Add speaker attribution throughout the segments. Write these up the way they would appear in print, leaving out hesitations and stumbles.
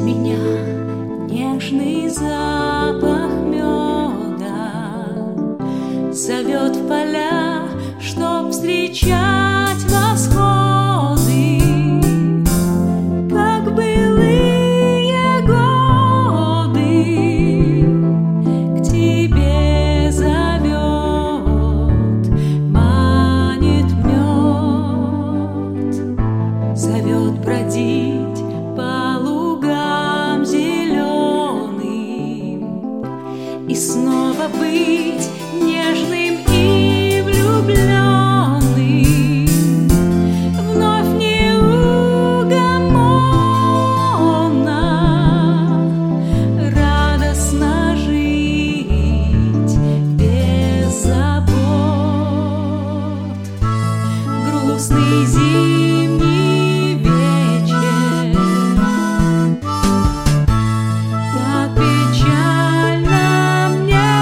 Speaker 1: меня нежный запах меда, зовет в поля, чтоб встречать восходы, как былые годы. К тебе зовет, манит мед, зовет бродить по лугам зеленым и снова быть нежным и влюбленным, вновь неугомонно, радостно жить без забот. Грустный зимний вечер, так печально мне.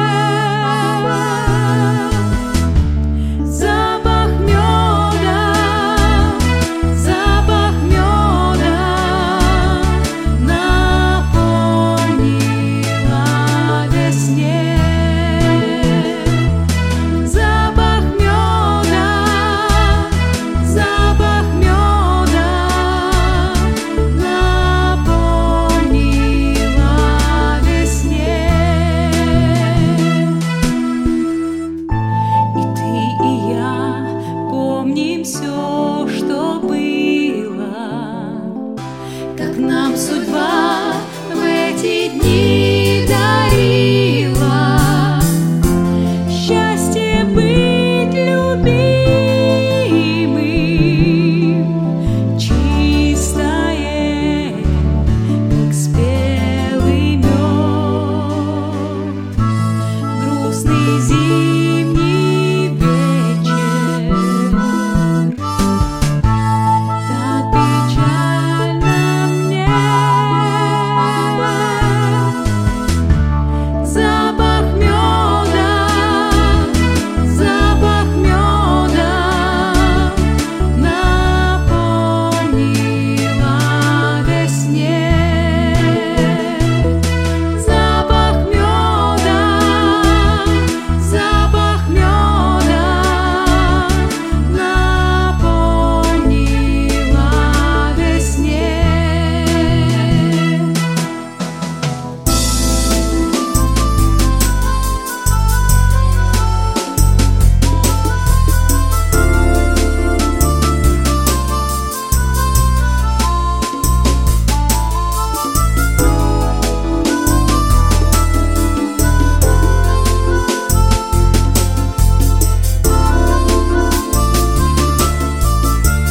Speaker 1: Запах меда напомнила о весне. Запах меда напомнила о весне. И ты, и я помним все, что было, как нам судьба в эти дни дарила счастье быть любимым, чистое, как спелый мед. Грустный зимний вечер, так печально мне. Запах меда напомнила о весне. Запах меда напомнила о весне.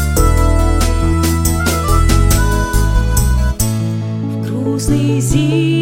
Speaker 1: Грустный зимний